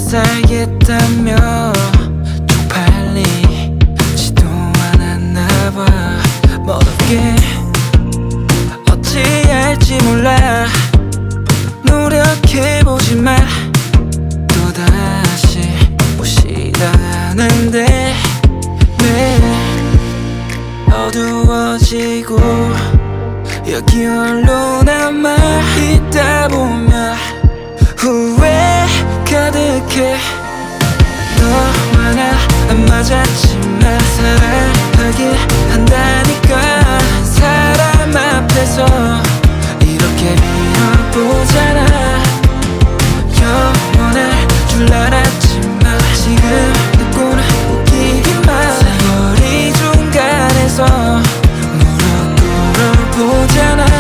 살겠다며 쪽팔리지도 않았나봐. 멋없게 어찌할지 몰라. 노력해보지만 또다시 오시다 하는데 매일 어두워지고 여기 홀로 남아있다 보면 후회 가득해. 너와 나 안 맞았지만 사랑하길 한다니까. 사람 앞에서 이렇게 빌어보잖아. 영원할 줄 알았지만 지금 내 꼴은 웃기기만. 세월이 중간에서 물어 뚫어보잖아.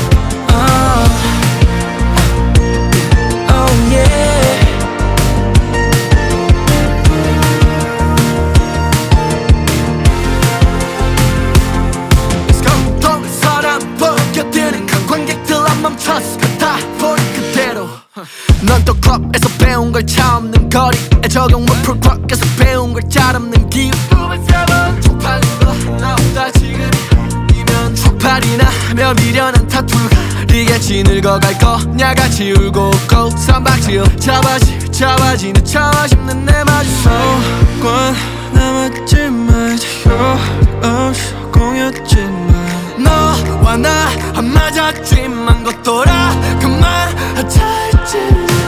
넌 또 클럽에서 배운 걸 차 없는 거리에 적용 풀 크락에서 배운 걸 잘 없는 기후. 쪽팔린 거 나보다 지금이면 쪽팔이나 하며 미련한 타투가 리겠지. 늙어갈 거냐가 지울고 웃고 선박지어 잡아지는 차와 싶는 내 마지막 관 남았지만 이제 없이 공였지만 너와 나 안 맞았지만 걷더라 그만 하자 했지.